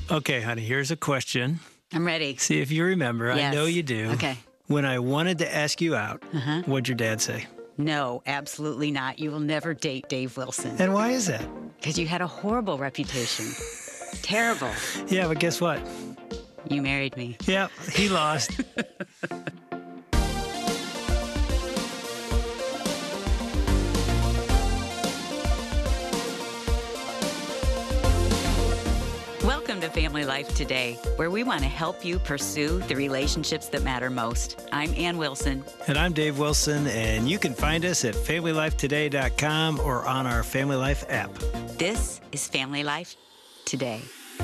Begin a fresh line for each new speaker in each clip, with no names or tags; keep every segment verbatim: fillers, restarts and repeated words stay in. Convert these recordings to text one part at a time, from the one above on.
Okay, honey, here's a question.
I'm ready.
See if you remember.
Yes.
I know you do.
Okay.
When I wanted to ask you out,
Uh-huh.
what'd your dad say?
No, absolutely not. You will never date Dave Wilson.
And why is that?
Because you had a horrible reputation. Terrible.
Yeah, but guess what?
You married me.
Yeah, he lost.
Welcome to Family Life Today, where we want to help you pursue the relationships that matter most. I'm Ann Wilson.
And I'm Dave Wilson, and you can find us at family life today dot com or on our Family Life app.
This is Family Life Today.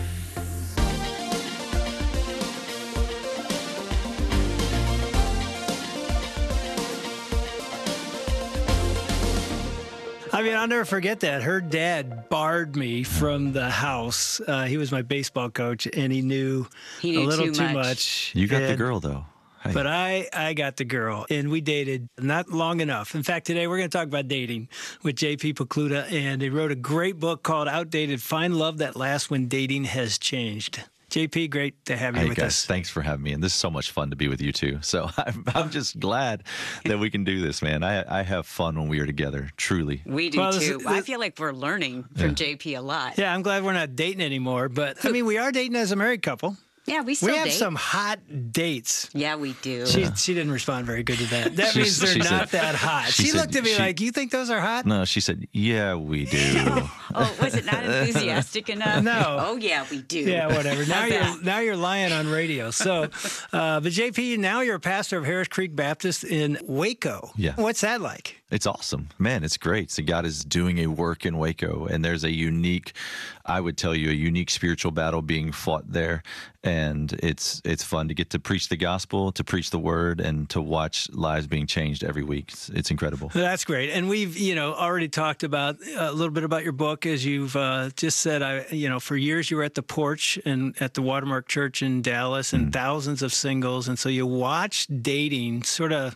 I mean, I'll never forget that. Her dad barred me from the house. Uh, he was my baseball coach, and he knew,
He knew
a little
too
too
much.
much.
You got the
And-
girl, though. Hey.
But I, I got the girl, and we dated not long enough. In fact, today we're going to talk about dating with J P Pokluda, and he wrote a great book called Outdated, Find Love That Lasts When Dating Has Changed. J P, great to have you
Hey
with
guys,
us.
thanks for having me, and this is so much fun to be with you too. So I'm, I'm just glad that we can do this, man. I, I have fun when we are together, truly.
We do
Well, this-
too.
this-
I feel like we're learning from
Yeah.
J P a lot.
Yeah, I'm glad we're not dating anymore, but I mean, we are dating as a married couple.
Yeah, we still
We have
date.
some hot dates.
Yeah, we do.
She, she didn't respond very good to that. That
She-
means they're
she said-
not that hot.
she
She,
said
looked at me
she-
like, you think those are hot?
No, she said, "Yeah, we do."
Oh, was it not enthusiastic enough?
No.
Oh, yeah, we do.
Yeah, whatever. Now
How's
you're
that?
now you're lying on radio. So, uh, but J P, now you're a pastor of Harris Creek Baptist in Waco.
Yeah.
What's that like?
It's awesome, man. It's great. So God is doing a work in Waco, and there's a unique, I would tell you, a unique spiritual battle being fought there, and it's it's fun to get to preach the gospel, to preach the word, and to watch lives being changed every week. It's, it's incredible.
That's great. And we've, you know, already talked about uh, a little bit about your book, as you've uh, just said. I, you know, for years you were at the porch and at the Watermark Church in Dallas, and thousands of singles, and so you watched dating sort of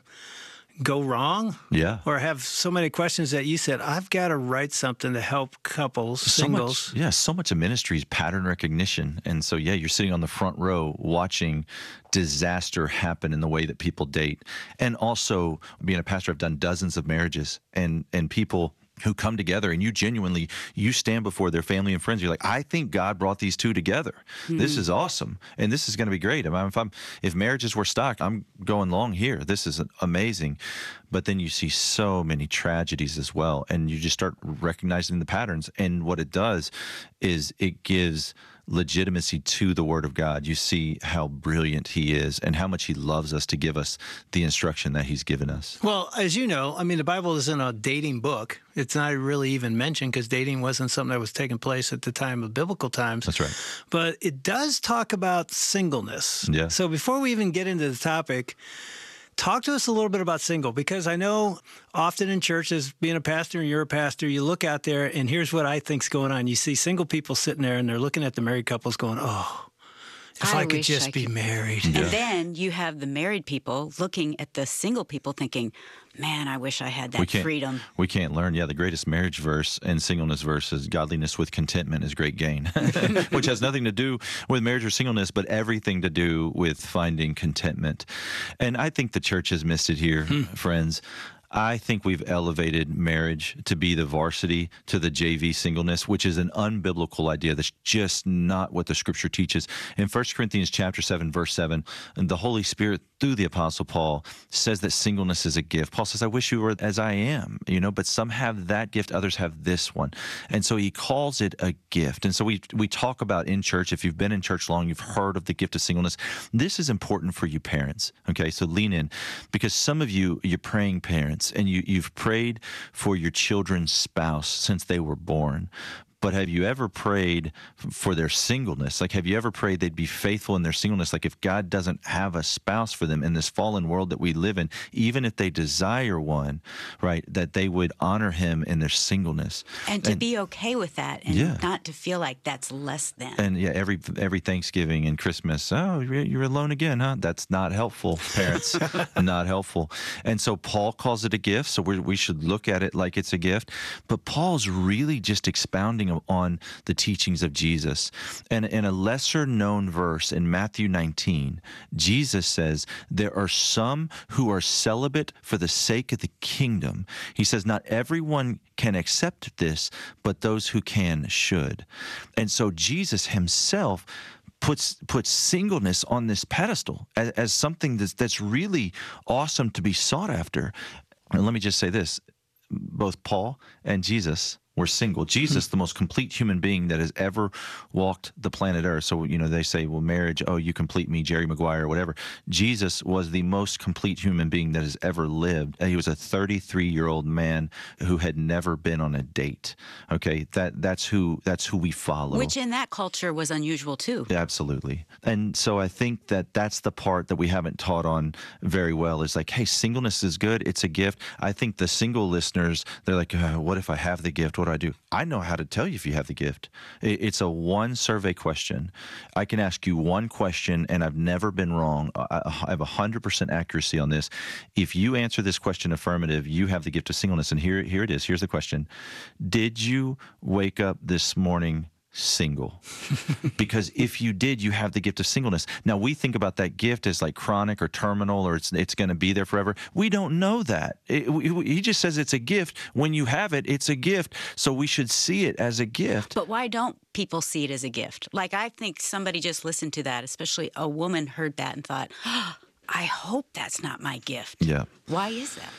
go wrong.
Yeah.
Or have so many questions that you said, I've got to write something to help couples, singles.
So much, yeah, so much of ministry is pattern recognition. And so, yeah, you're sitting on the front row watching disaster happen in the way that people date. And also, being a pastor, I've done dozens of marriages, and, and people who come together, and you genuinely, you stand before their family and friends. You're like, I think God brought these two together. This is awesome. And this is going to be great. I mean, if I'm, if marriages were stock, I'm going long here. This is amazing. But then you see so many tragedies as well. And you just start recognizing the patterns. And what it does is it gives legitimacy to the Word of God. You see how brilliant He is and how much He loves us to give us the instruction that He's given us.
Well, as you know, I mean, the Bible isn't a dating book. It's not really even mentioned because dating wasn't something that was taking place at the time of biblical times.
That's right.
But it does talk about singleness.
Yeah.
So before we even get into the topic, talk to us a little bit about single, because I know often in churches, being a pastor and you're a pastor, you look out there and here's what I think's going on. You see single people sitting there and they're looking at the married couples going, oh, if I,
I
could
wish
just
I
be
could-
married.
And then you have the married people looking at the single people thinking, man, I wish I had that
we can't,
freedom.
We can't learn. Yeah, the greatest marriage verse and singleness verse is godliness with contentment is great gain, which has nothing to do with marriage or singleness, but everything to do with finding contentment. And I think the church has missed it here, friends. I think we've elevated marriage to be the varsity to the J V singleness, which is an unbiblical idea. That's just not what the Scripture teaches. In First Corinthians chapter seven, verse seven, the Holy Spirit, through the Apostle Paul, says that singleness is a gift. Paul says, I wish you were as I am, you know, but some have that gift, others have this one. And so he calls it a gift. And so we we talk about in church, if you've been in church long, you've heard of the gift of singleness. This is important for you parents, okay? So lean in, because some of you, you're praying parents, and you, you've prayed for your children's spouse since they were born. But have you ever prayed for their singleness? Like, have you ever prayed they'd be faithful in their singleness? Like, if God doesn't have a spouse for them in this fallen world that we live in, even if they desire one, right, that they would honor him in their singleness.
And to be okay with that and
Yeah.
not to feel like that's less than.
And yeah, every every Thanksgiving and Christmas, oh, you're, you're alone again, huh? That's not helpful, parents. Not helpful. And so Paul calls it a gift, so we we should look at it like it's a gift. But Paul's really just expounding focusing on the teachings of Jesus. And in a lesser known verse in Matthew nineteen, Jesus says, there are some who are celibate for the sake of the kingdom. He says, not everyone can accept this, but those who can should. And so Jesus himself puts puts singleness on this pedestal as, as something that's, that's really awesome to be sought after. And let me just say this, both Paul and Jesus were single. Jesus, the most complete human being that has ever walked the planet Earth. So, you know, they say, well, marriage, oh, you complete me, Jerry Maguire, or whatever. Jesus was the most complete human being that has ever lived. He was a thirty-three-year-old man who had never been on a date. Okay, that that's who that's who we follow.
Which in that culture was unusual too.
Absolutely. And so I think that that's the part that we haven't taught on very well is like, hey, singleness is good. It's a gift. I think the single listeners, they're like, oh, what if I have the gift? What do I do? I know how to tell you if you have the gift. It's a one survey question. I can ask you one question, and I've never been wrong. I have one hundred percent accuracy on this. If you answer this question affirmative, you have the gift of singleness. And here, here it is. Here's the question. Did you wake up this morning single? Because if you did, you have the gift of singleness. Now, we think about that gift as like chronic or terminal, or it's it's going to be there forever. We don't know that. It, he just says it's a gift. When you have it, it's a gift. So we should see it as a gift.
But why don't people see it as a gift? Like, I think somebody just listened to that, especially a woman heard that and thought, oh, I hope that's not my gift.
Yeah.
Why is that?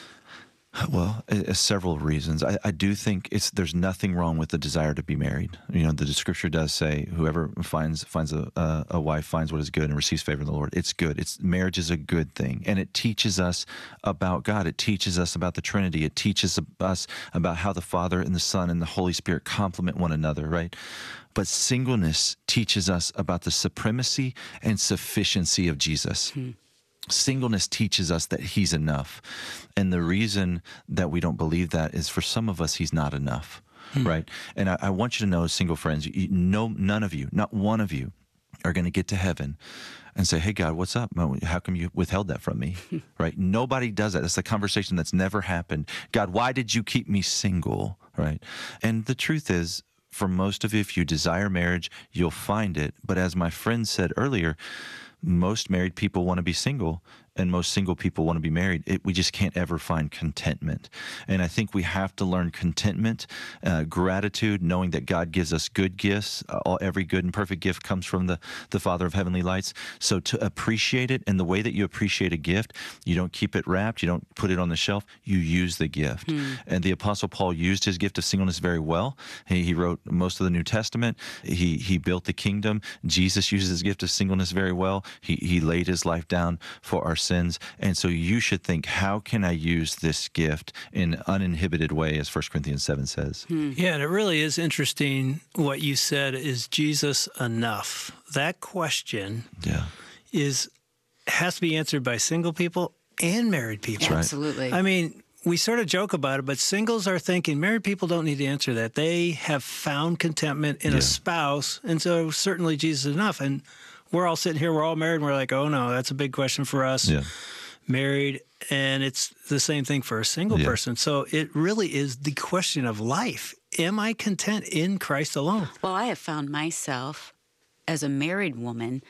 Well, uh, several reasons. I, I do think it's there's nothing wrong with the desire to be married. You know, the Scripture does say, "Whoever finds finds a, a, a wife finds what is good and receives favor of the Lord." It's good. It's marriage is a good thing, and it teaches us about God. It teaches us about the Trinity. It teaches us about how the Father and the Son and the Holy Spirit complement one another. Right. But singleness teaches us about the supremacy and sufficiency of Jesus. Hmm. Singleness teaches us that he's enough. And the reason that we don't believe that is for some of us, he's not enough, hmm. right? And I, I want you to know, single friends, you, no, none of you, not one of you are going to get to heaven and say, hey, God, what's up? How come you withheld that from me, right? Nobody does that. That's a conversation that's never happened. God, why did you keep me single, right? And the truth is, for most of you, if you desire marriage, you'll find it. But as my friend said earlier, most married people want to be single, and most single people want to be married. It, we just can't ever find contentment. And I think we have to learn contentment, uh, gratitude, knowing that God gives us good gifts. Uh, all, every good and perfect gift comes from the, the Father of heavenly lights. So to appreciate it, and the way that you appreciate a gift, you don't keep it wrapped, you don't put it on the shelf, you use the gift. Hmm. And the Apostle Paul used his gift of singleness very well. He, he wrote most of the New Testament. He, he built the kingdom. Jesus uses his gift of singleness very well. He, he laid his life down for our sins. And so you should think, how can I use this gift in an uninhibited way, as First Corinthians seven says?
Hmm. Yeah, and it really is interesting what you said, is Jesus enough? That question
yeah.
is has to be answered by single people and married people.
That's right.
Absolutely.
I mean, we sort of joke about it, but singles are thinking married people don't need to answer that. They have found contentment in
yeah.
a spouse, and so certainly Jesus is enough. And we're all sitting here, we're all married, and we're like, oh, no, that's a big question for us.
Yeah.
Married, and it's the same thing for a single
yeah.
person. So it really is the question of life. Am I content in Christ alone?
Well, I have found myself as a married woman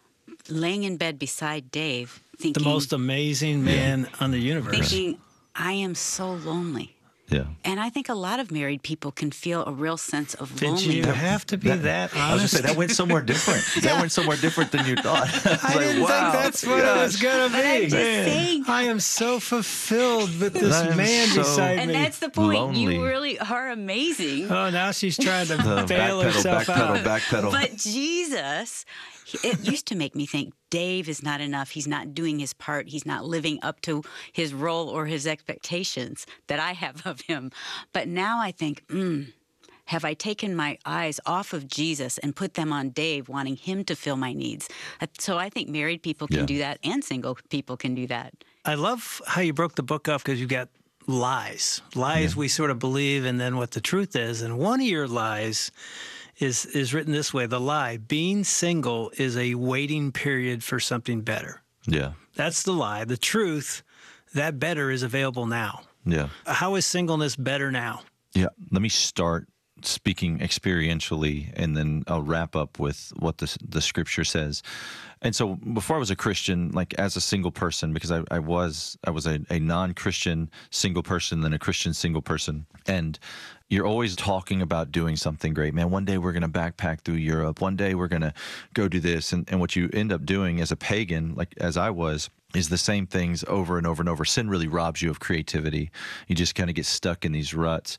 laying in bed beside Dave thinking...
The most amazing man
yeah.
on the universe.
Thinking, I am so lonely.
Yeah.
And I think a lot of married people can feel a real sense of
Did
loneliness.
you have to be that, that honest?
I was going to say, that went somewhere different. That went somewhere different than you thought. I,
I
like,
didn't
wow,
think that's what
gosh.
it was going to be.
I'm just saying.
I am so fulfilled with this
I'm
man
so
beside
And
me.
that's the point.
Lonely.
You really are amazing.
Oh, now she's trying to
The
bail
backpedal,
herself
backpedal,
out.
backpedal.
But Jesus, it used to make me think Dave is not enough. He's not doing his part. He's not living up to his role or his expectations that I have of him. But now I think, mm, have I taken my eyes off of Jesus and put them on Dave, wanting him to fill my needs? So I think married people can
Yeah.
do that, and single people can do that.
I love how you broke the book off, because you got lies. Lies
Yeah.
we sort of believe, and then what the truth is. And one of your lies is is written this way: the lie, being single is a waiting period for something better.
Yeah.
That's the lie. The truth, that better is available now.
Yeah.
How is singleness better now?
Yeah. Let me start speaking experientially, and then I'll wrap up with what the the scripture says. And so before I was a Christian, like as a single person, because I, I was I was a, a non-Christian single person, then a Christian single person. And you're always talking about doing something great. Man, one day we're going to backpack through Europe. One day we're going to go do this. And, and what you end up doing as a pagan, like as I was, is the same things over and over and over. Sin really robs you of creativity. You just kind of get stuck in these ruts.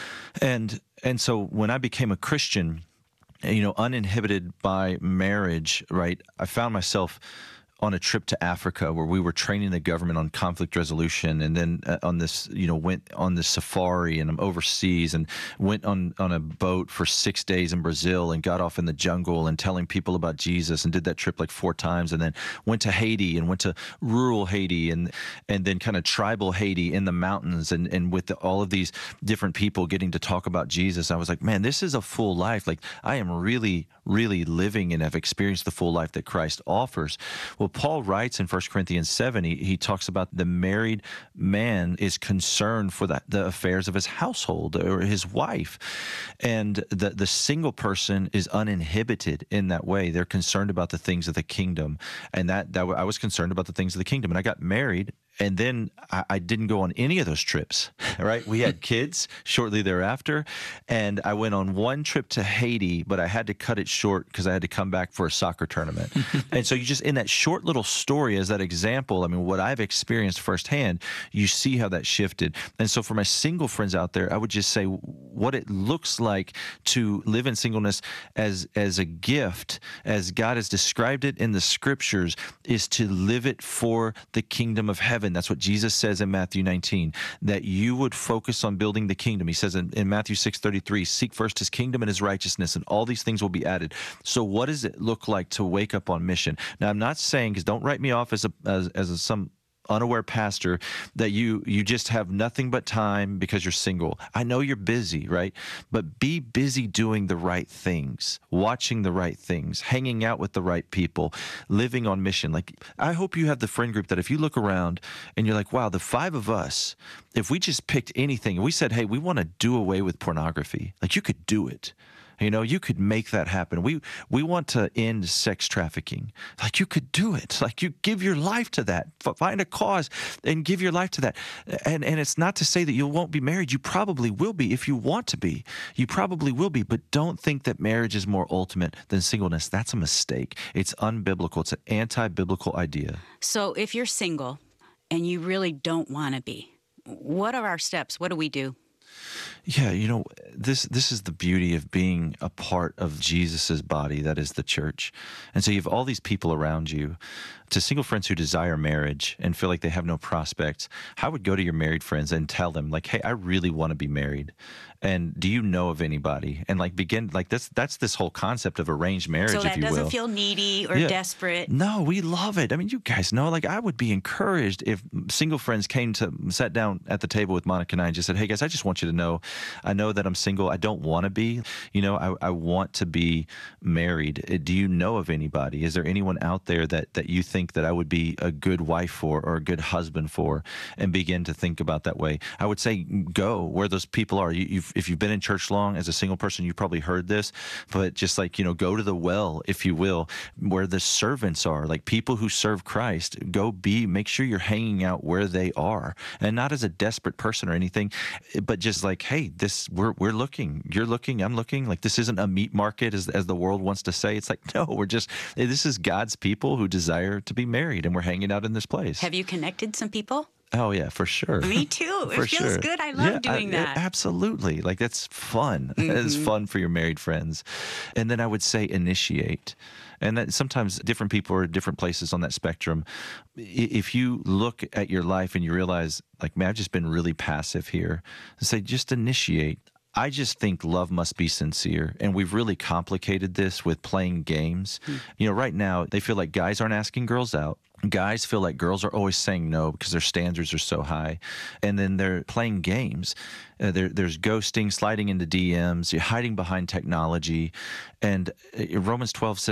And and so when I became a Christian, you know, uninhibited by marriage, right, I found myself on a trip to Africa where we were training the government on conflict resolution, and then uh, on this, you know, went on this safari, and I'm overseas, and went on, on a boat for six days in Brazil and got off in the jungle and telling people about Jesus, and did that trip like four times, and then went to Haiti and went to rural Haiti, and and then kind of tribal Haiti in the mountains, and, and with the, all of these different people getting to talk about Jesus. I was like, man, this is a full life. Like I am really, really living and have experienced the full life that Christ offers. Well, Paul writes in First Corinthians seven, he, he talks about the married man is concerned for the, the affairs of his household or his wife. And the, the single person is uninhibited in that way. They're concerned about the things of the kingdom. And that, that I was concerned about the things of the kingdom. And I got married. And then I, I didn't go on any of those trips, right? We had kids shortly thereafter, and I went on one trip to Haiti, but I had to cut it short because I had to come back for a soccer tournament. And so you just, in that short little story as that example, I mean, what I've experienced firsthand, you see how that shifted. And so for my single friends out there, I would just say what it looks like to live in singleness as, as a gift, as God has described it in the scriptures, is to live it for the kingdom of heaven. That's what Jesus says in Matthew nineteen, that you would focus on building the kingdom. He says in, in Matthew six thirty-three, seek first his kingdom and his righteousness, and all these things will be added. So what does it look like to wake up on mission? Now, I'm not saying, because don't write me off as a as, as a, some unaware pastor, that you you just have nothing but time because you're single. I know you're busy, right? But be busy doing the right things, watching the right things, hanging out with the right people, living on mission. Like, I hope you have the friend group that if you look around and you're like, wow, the five of us, if we just picked anything and we said, hey, we want to do away with pornography, like you could do it. You know, you could make that happen. We we want to end sex trafficking. Like, you could do it. Like, you give your life to that. F- find a cause and give your life to that. And and it's not to say that you won't be married. You probably will be if you want to be. You probably will be. But don't think that marriage is more ultimate than singleness. That's a mistake. It's unbiblical. It's an anti-biblical idea.
So if you're single and you really don't want to be, what are our steps? What do we do?
Yeah, you know, this this is the beauty of being a part of Jesus's body, that is the church. And so you have all these people around you. To single friends who desire marriage and feel like they have no prospects, I would go to your married friends and tell them, like, hey, I really want to be married. And do you know of anybody? And like begin, like that's that's this whole concept of arranged marriage,
so that
if you
doesn't
will.
feel needy or
Yeah.
desperate.
No, we love it. I mean, you guys know, like, I would be encouraged if single friends came to, sat down at the table with Monica and I and just said, hey, guys, I just want you to know, I know that I'm single. I don't want to be, you know, I, I want to be married. Uh, Do you know of anybody? Is there anyone out there that, that you think that I would be a good wife for or a good husband for? And begin to think about that way. I would say go where those people are. You, you've, if you've been in church long as a single person, you've probably heard this, but just like, you know, go to the well, if you will, where the servants are, like people who serve Christ. Go be, make sure you're hanging out where they are, and not as a desperate person or anything, but just like, hey, this, we're we're looking, you're looking, I'm looking. Like, this isn't a meat market as as the world wants to say. It's like, no, we're just, this is God's people who desire to be married, and we're hanging out in this place.
Have you connected some people?
Oh yeah, for sure.
Me too. It
For
feels
sure.
good. I love
Yeah,
doing
I-
that.
Absolutely. Like, that's fun. It's fun for your married friends. And then I would say initiate. And that sometimes different people are at different places on that spectrum. I- If you look at your life and you realize, like, man, I've just been really passive here, say, just initiate. I just think love must be sincere. And we've really complicated this with playing games.
Hmm.
You know, right now, they feel like guys aren't asking girls out. Guys feel like girls are always saying no because their standards are so high. And then they're playing games. Uh, there, there's ghosting, sliding into D Ms, you're hiding behind technology. And uh, Romans twelve says,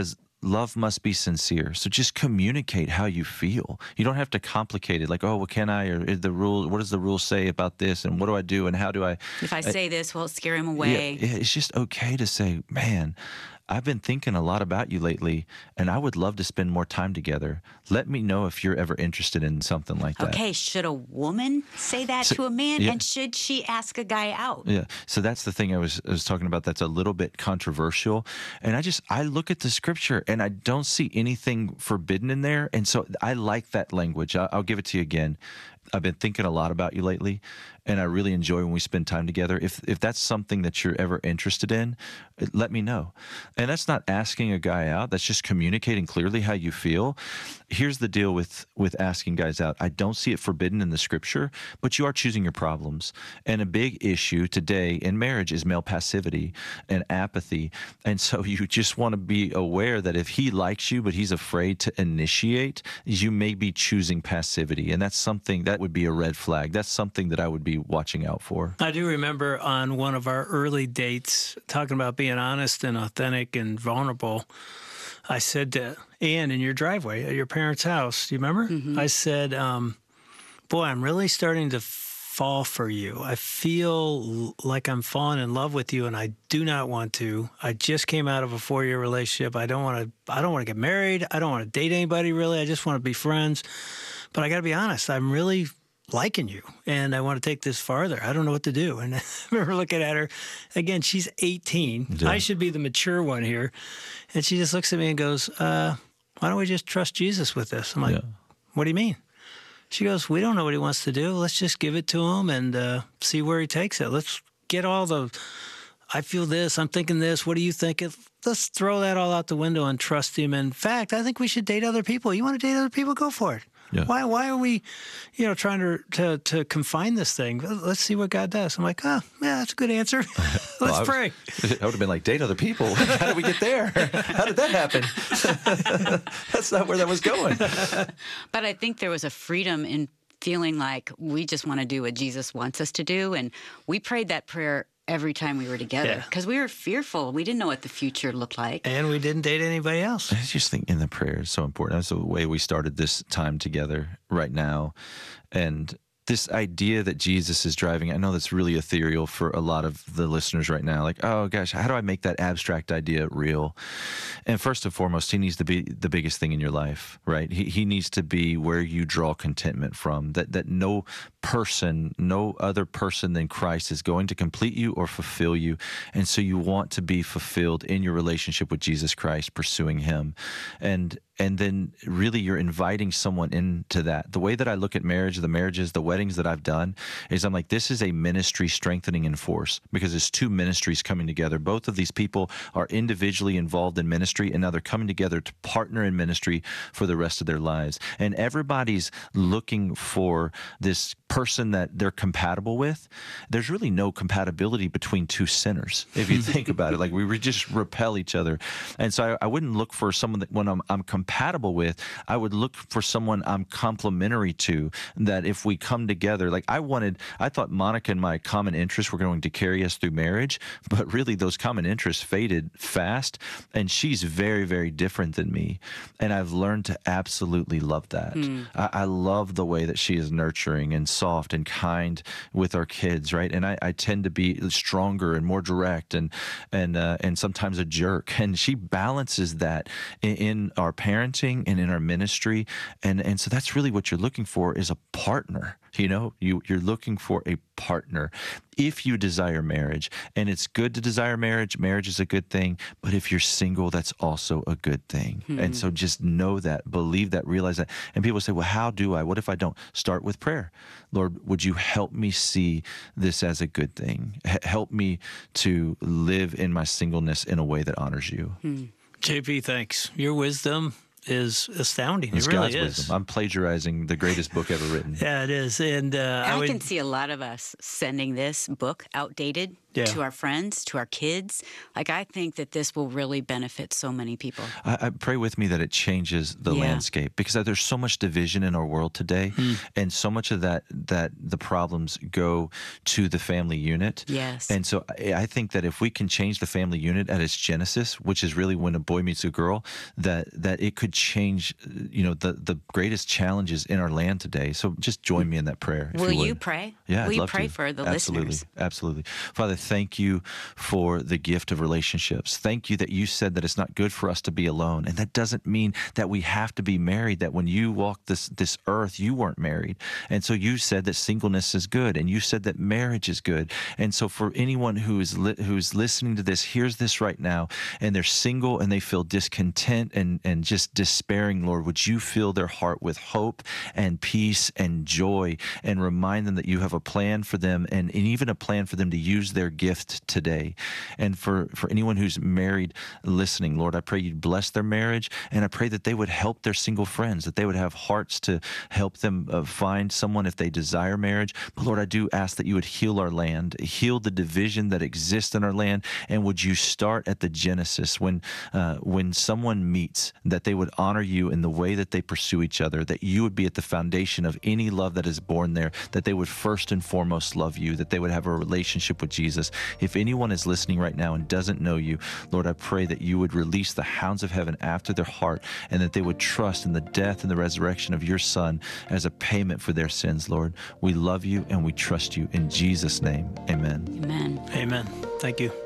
love must be sincere. So just communicate how you feel. You don't have to complicate it like, oh, well, can I, or is the rule, what does the rule say about this? And what do I do? And how do I?
If I say this, will it scare him
Yeah,
away?
yeah, it's just okay to say, man, I've been thinking a lot about you lately, and I would love to spend more time together. Let me know if you're ever interested in something like that.
Okay, should a woman say that
So-
to a man?
yeah.
And should she ask a guy out?
Yeah. So that's the thing I was I was talking about that's a little bit controversial. And I just I look at the scripture and I don't see anything forbidden in there. And so I like that language. I, I'll give it to you again. I've been thinking a lot about you lately, and I really enjoy when we spend time together. If if that's something that you're ever interested in, let me know. And that's not asking a guy out. That's just communicating clearly how you feel. Here's the deal with with asking guys out. I don't see it forbidden in the scripture, but you are choosing your problems. And a big issue today in marriage is male passivity and apathy. And so you just want to be aware that if he likes you, but he's afraid to initiate, you may be choosing passivity. And that's something that would be a red flag. That's something that I would be watching out for.
I do remember on one of our early dates talking about being honest and authentic and vulnerable. I said to Ann in your driveway at your parents' house, do you remember?
Mm-hmm.
I said, um, boy, I'm really starting to fall for you. I feel like I'm falling in love with you, and I do not want to. I just came out of a four-year relationship. I don't want to. I don't want to get married. I don't want to date anybody really. I just want to be friends. But I got to be honest. I'm really liking you, and I want to take this farther. I don't know what to do. And I remember looking at her again. She's eighteen.
Yeah.
I should be the mature one here, and she just looks at me and goes, uh, "Why don't we just trust Jesus with this?" I'm like,
Yeah.
"What do you mean?" She goes, "We don't know what he wants to do. Let's just give it to him and uh, see where he takes it. Let's get all the, I feel this, I'm thinking this, what do you think? Let's throw that all out the window and trust him. In fact, I think we should date other people. You want to date other people? Go for it.
Yeah.
Why Why are we, you know, trying to, to to confine this thing? Let's see what God does." I'm like, "Oh, yeah, that's a good answer. Let's
Well, I was-
pray."
I would have been like, date other people. How did we get there? How did that happen? That's not where that was going.
But I think there was a freedom in feeling like we just want to do what Jesus wants us to do. And we prayed that prayer every time we were together
Yeah.
because we were fearful. We didn't know what the future looked like.
And we didn't date anybody else.
I just think in the prayer is so important. That's the way we started this time together right now. And this idea that Jesus is driving, I know that's really ethereal for a lot of the listeners right now. Like, oh gosh, how do I make that abstract idea real? And first and foremost, he needs to be the biggest thing in your life, right? He he needs to be where you draw contentment from. That that no person, no other person than Christ is going to complete you or fulfill you. And so you want to be fulfilled in your relationship with Jesus Christ, pursuing him. And and then really you're inviting someone into that. The way that I look at marriage, the marriages, the weddings that I've done is I'm like, this is a ministry strengthening in force because it's two ministries coming together. Both of these people are individually involved in ministry and now they're coming together to partner in ministry for the rest of their lives. And everybody's looking for this person that they're compatible with. There's really no compatibility between two sinners, if you think about it. Like we re- just repel each other. And so I, I wouldn't look for someone that when I'm, I'm compatible with, I would look for someone I'm complementary to, that if we come together, like I wanted, I thought Monica and my common interests were going to carry us through marriage, but really those common interests faded fast. And she's very, very different than me. And I've learned to absolutely love that. Mm. I, I love the way that she is nurturing and soft and kind with our kids, right? And I, I tend to be stronger and more direct and and uh, and sometimes a jerk. And she balances that in, in our parenting and in our ministry. And and so that's really what you're looking for is a partner. You know, you, you're looking for a partner if you desire marriage. And it's good to desire marriage. Marriage is a good thing. But if you're single, that's also a good thing. Hmm. And so just know that, believe that, realize that. And people say, well, how do I? What if I don't? Start with prayer. Lord, would you help me see this as a good thing? H- help me to live in my singleness in a way that honors you.
Hmm. J P, thanks. Your wisdom is astounding.
It's
it really
God's
is.
wisdom. I'm plagiarizing the greatest book ever written.
Yeah, it is. And uh,
I,
I would,
can see a lot of us sending this book outdated
Yeah.
to our friends, to our kids. Like, I think that this will really benefit so many people.
I, I pray with me that it changes the
Yeah.
landscape, because there's so much division in our world today, and so much of that that the problems go to the family unit.
Yes.
And so I, I think that if we can change the family unit at its genesis, which is really when a boy meets a girl, that that it could change, you know, the the greatest challenges in our land today. So just join me in that prayer. if
Will
you,
you
would.
pray?
Yeah,
Will
I'd
you
love
pray
to.
for the
Absolutely.
listeners?
Absolutely. Father, thank you for the gift of relationships. Thank you that you said that it's not good for us to be alone. And that doesn't mean that we have to be married, that when you walked this, this earth, you weren't married. And so you said that singleness is good, and you said that marriage is good. And so for anyone who is li- who's listening to this, hears this right now, and they're single and they feel discontent and, and just despairing, Lord, would you fill their heart with hope and peace and joy, and remind them that you have a plan for them, and, and even a plan for them to use their gift today. And for, for anyone who's married listening, Lord, I pray you'd bless their marriage, and I pray that they would help their single friends, that they would have hearts to help them uh, find someone if they desire marriage. But Lord, I do ask that you would heal our land, heal the division that exists in our land, and would you start at the genesis, when uh, when someone meets, that they would honor you in the way that they pursue each other, that you would be at the foundation of any love that is born there, that they would first and foremost love you, that they would have a relationship with Jesus. If anyone is listening right now and doesn't know you, Lord, I pray that you would release the hounds of heaven after their heart, and that they would trust in the death and the resurrection of your Son as a payment for their sins, Lord. We love you and we trust you. In Jesus' name, amen.
Amen.
Amen. Thank you.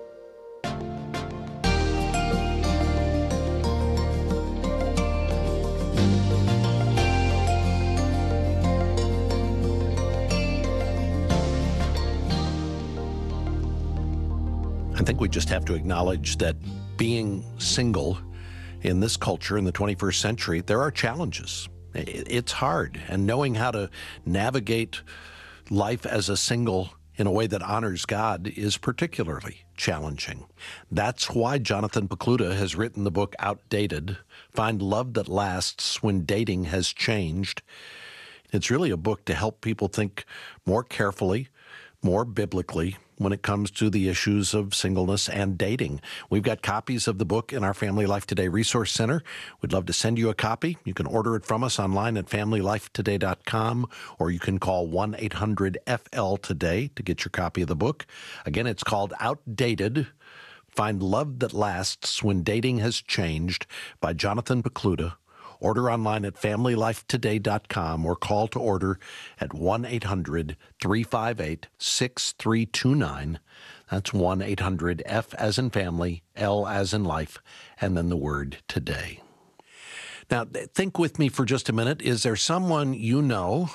I think we just have to acknowledge that being single in this culture in the twenty-first century, there are challenges. It's hard, and knowing how to navigate life as a single in a way that honors God is particularly challenging. That's why Jonathan Pokluda has written the book Outdated: Find Love That Lasts When Dating Has Changed. It's really a book to help people think more carefully, more biblically, when it comes to the issues of singleness and dating. We've got copies of the book in our Family Life Today Resource Center. We'd love to send you a copy. You can order it from us online at family life today dot com, or you can call one eight hundred F L today to get your copy of the book. Again, it's called Outdated: Find Love That Lasts When Dating Has Changed by Jonathan Pokluda. Order online at family life today dot com, or call to order at one eight hundred three five eight six three two nine. That's one eight hundred F as in family, L as in life, and then the word today. Now, think with me for just a minute. Is there someone you know,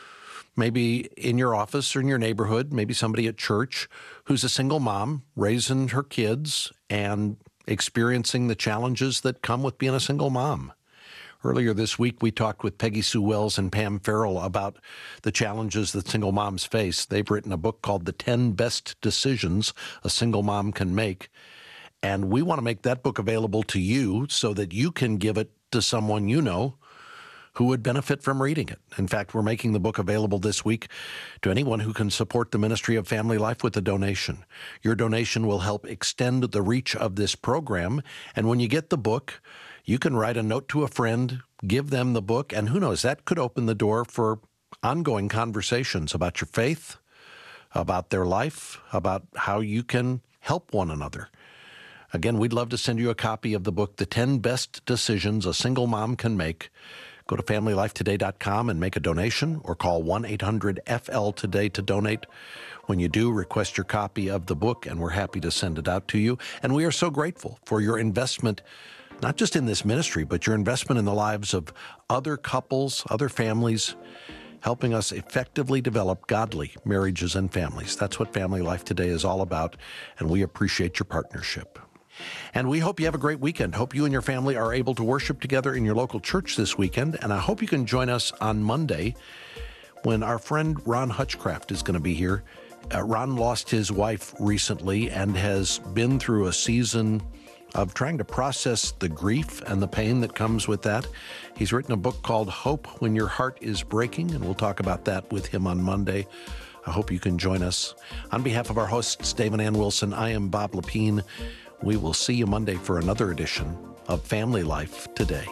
maybe in your office or in your neighborhood, maybe somebody at church, who's a single mom raising her kids and experiencing the challenges that come with being a single mom? Earlier this week, we talked with Peggy Sue Wells and Pam Farrell about the challenges that single moms face. They've written a book called The ten Best Decisions a Single Mom Can Make. And we want to make that book available to you so that you can give it to someone you know who would benefit from reading it. In fact, we're making the book available this week to anyone who can support the ministry of Family Life with a donation. Your donation will help extend the reach of this program. And when you get the book, you can write a note to a friend, give them the book, and who knows, that could open the door for ongoing conversations about your faith, about their life, about how you can help one another. Again, we'd love to send you a copy of the book, The ten Best Decisions a Single Mom Can Make. Go to family life today dot com and make a donation, or call one eight hundred F L today to donate. When you do, request your copy of the book, and we're happy to send it out to you. And we are so grateful for your investment, not just in this ministry, but your investment in the lives of other couples, other families, helping us effectively develop godly marriages and families. That's what Family Life Today is all about, and we appreciate your partnership. And we hope you have a great weekend. Hope you and your family are able to worship together in your local church this weekend, and I hope you can join us on Monday when our friend Ron Hutchcraft is going to be here. Uh, Ron lost his wife recently and has been through a season of trying to process the grief and the pain that comes with that. He's written a book called Hope When Your Heart Is Breaking, and we'll talk about that with him on Monday. I hope you can join us. On behalf of our hosts, Dave and Ann Wilson, I am Bob Lepine. We will see you Monday for another edition of Family Life Today.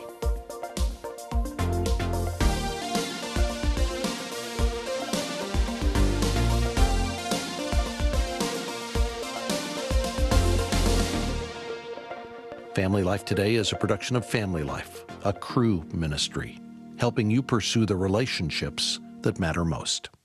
Family Life Today is a production of Family Life, a Cru ministry, helping you pursue the relationships that matter most.